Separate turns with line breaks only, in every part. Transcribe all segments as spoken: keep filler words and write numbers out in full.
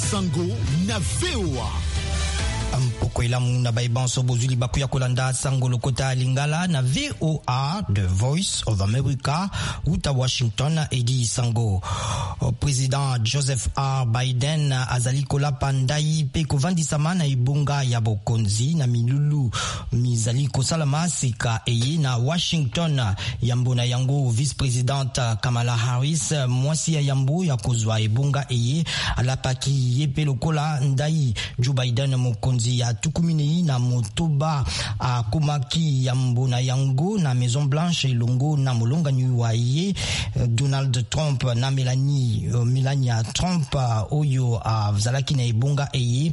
Sango na V O A.
Mpoko ilamu na baibanso bozuli bakuya kolanda sango lokota lingala na V O A, The Voice of America, uta Washington edi sango. Président Joseph R. Biden azali kola pandai pe kovandisama na ibunga ya bokonzi na milulu mizali kosalama sika eye na Washington. Yambo na yango vice-présidente Kamala Harris mwasi ya yambo ya kozwa ibunga eye alapaki yepe lokola ndai Joe Biden mokonzi ya tukumini na motoba a kumaki yambo na yango na Maison Blanche ilongo na molonga nyuwa ye Donald Trump na Melanie Melania Trump oyo avzalaki na ibunga eye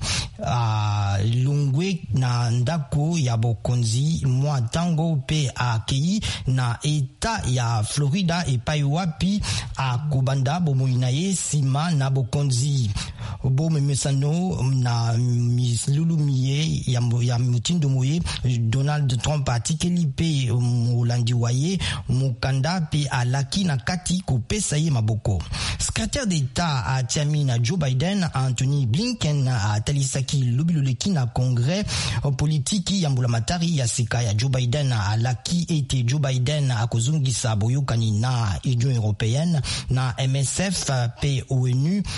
lungwe na ndako ya bokonzi mwa tango pe akei na eta ya Florida epai wapi akubanda bomoina ye sima na bokonzi bo memesano na mislulu miye ya, ya mutindo moye Donald Trump atikeli pe molandi waye mukanda pe alaki na kati kopesa ye maboko. Secrétaire d'État à Tiami na Joe Biden Anthony Blinken a talisaki lubiluleki na congrès politiki ya mbulamatari ya sika ya Joe Biden alaki ete Joe Biden akozungisa boyokani na Union Européenne na M S F pe O N U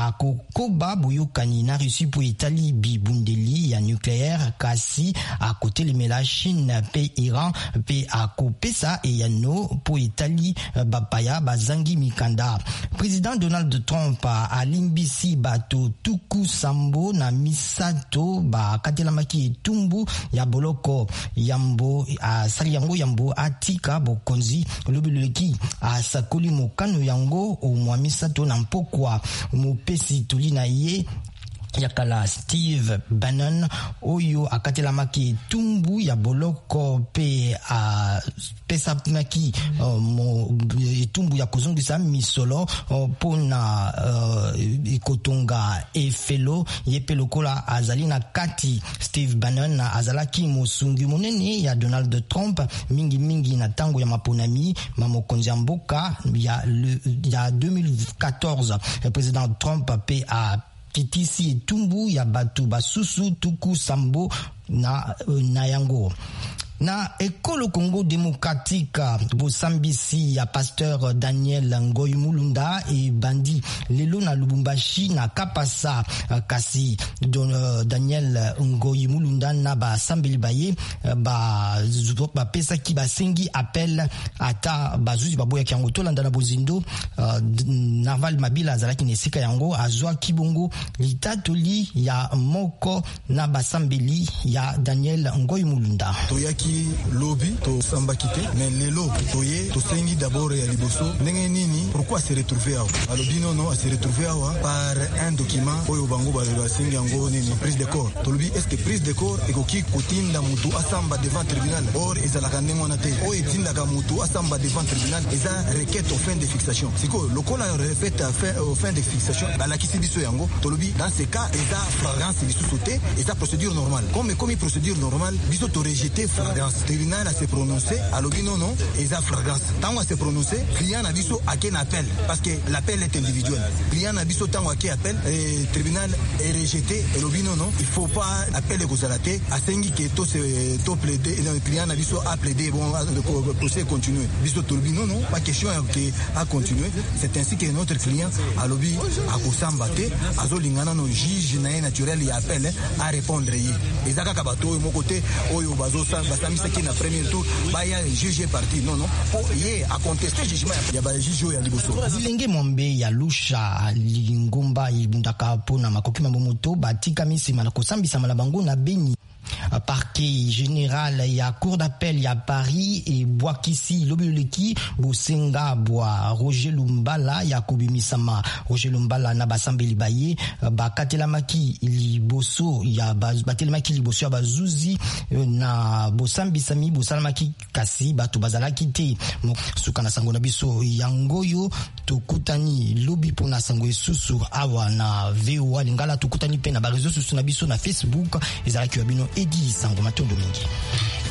akokoba boyokani na Russie po etali bibundeli ya nucléaire kasi akotelemela Chine pe Iran pe akopesa eyano po etali bapaya bazangi mikanda. Président Donald Trump alimbisi bato tuku sambo na misato ba katelamaki tumbu ya boloko yambo asali yango yambo atika bokonzi lobeleki asakoli mokano yango omwa misato na mpokwa mopesi tulina ye yakala Steve Bannon oyo akatelamaki tumbu ya boloko pe a pesa maki uh, mo tumbu ya kozungisa misolo uh, pona uh, ikotonga efelo yepe lokola azali na kati. Steve Bannon azalaki mosungi monene ya Donald Trump mingi mingi na tango ya maponami mamokonzi ya mboka ya, le, ya deux mille quatorze. Le président Trump pe a kitisi tumbu ya batu basusu tuku sambo na, na yango. Na ekolo Congo démocratique bosambisi ya pasteur Daniel Ngoyi Mulunda e bandi lelo na Lubumbashi na Kapasa kasi don uh, Daniel Ngoyi Mulunda na ba sambeli baye ba ba pesa ki basengi appel ata bazuzi baboya kyango tolanda na bozindo uh, Naval Mabila zalaki nesika yango azwa kibongo litatoli ya moko na basambeli ya Daniel Ngoyi Mulunda.
Toyaki lobby to sambakite mais lelo toye to sengi d'abord ya liboso ndenge nini pourquoi se retrouver awa alobi non non se retrouver awa par un document oyo bango ba sengi yango nini prise de corps to lobi est-ce que prise de corps ekoki kotinda mutu asamba devant tribunal or ezalaka ndenge wana te oyo etindaka mutu asamba devant tribunal eza requête au fin de fixation siko lokola refait à fin au fin de fixation balakisi biso yango to lobi dans ce cas eza flagrance biso sauté eza procédure normale comme comme procédure normale biso to rejeter flagrance. Tribunal a se prononcé, à l'obi non non, et ça flagrance. Tant à se prononcer, client a dit à quel appel, parce que l'appel est individuel. Client a dit tant à quel appel, et tribunal est rejeté, et l'obi non non, il faut pas appeler aux alatés, à Sengi qui est tout plaidé, le client a dit à plaider, bon, le procès continue. Biso l'obi non non, pas question à continuer. C'est ainsi que notre client a l'obi à Kosambate, à Zolingana, nos juges naturel et appel à répondre. Et ça, Kabato, mon côté, Oyo Bazo, Basami, qui na premier tour, baya juge parti. Non, non, yé a contesté jugement. Ya ba juge ya liboso.
Zilenge mombe ya lusha lingomba ibundaka pona makoki mamoto batika misima na kosambisa malabango na Beni. Parquet général ya cour d'appel ya Paris et Boakisi Lobeleki Bosenga Boa Roger Lumbala ya Kobimisama Roger Lumbala na basambeli baye bakatelamaki liboso ya batelamaki liboso ya bazuzi na bosambisami bosalamaki kasi bato bazalaki te suka na sango na biso yangoyo tokutani lobi pona sango esusu awa na V O A lingala tokutani pe na ba réseaux sociaux na biso na Facebook ezalaki bino Edi Sango Matondo mingi.